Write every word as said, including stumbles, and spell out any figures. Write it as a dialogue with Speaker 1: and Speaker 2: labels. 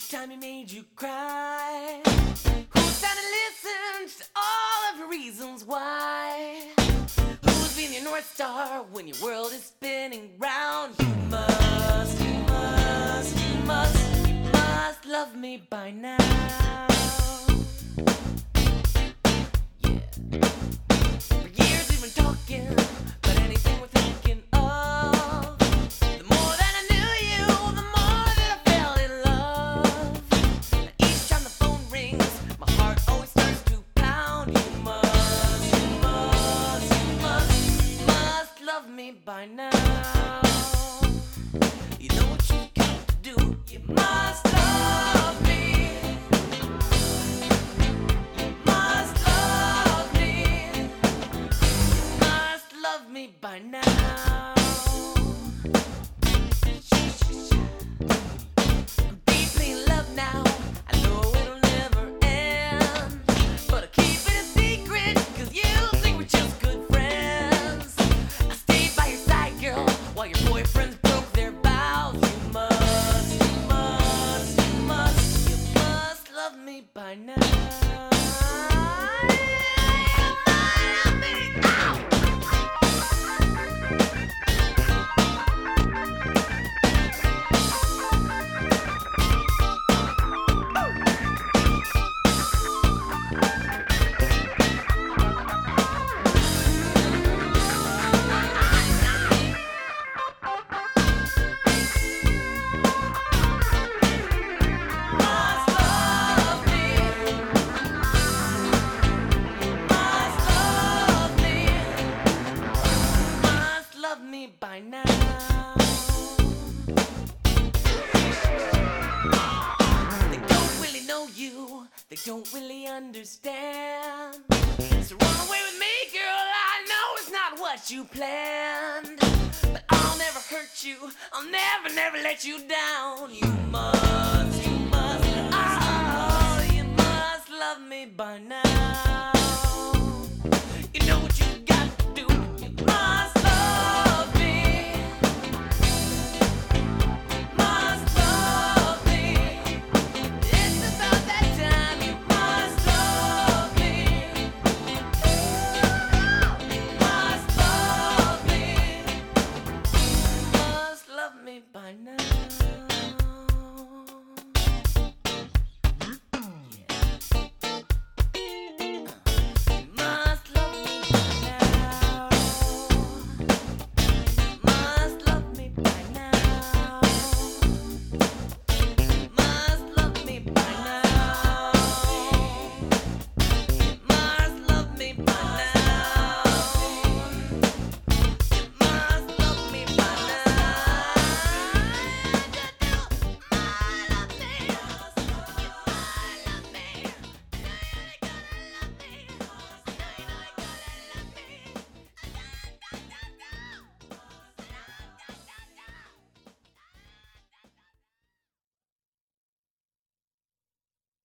Speaker 1: Each time he made you cry? Who's trying to listen to all of your reasons why? Who's been your North Star when your world is spinning round? You must, you must, you must, you must love me by now. Yeah. For years we've been talking, but anything we're thinking of. The more that I knew you, the more that I fell in love. Now each time the phone rings, my heart always starts to pound. You must, you must, you must, you must love me by now. You know what you got to do. You must love me. You must love me. You must love me by now. I'm deeply in love now. I know it'll never end, but I keep it a secret, cause you think we're just good friends. I stayed by your side, girl, while your boyfriends broke their vows. You must, you must, you must, you must love me by now. By now, they don't really know you, they don't really understand. So run away with me, girl, I know it's not what you planned, but I'll never hurt you, I'll never, never let you down. You must, you must, oh, you must love me by now.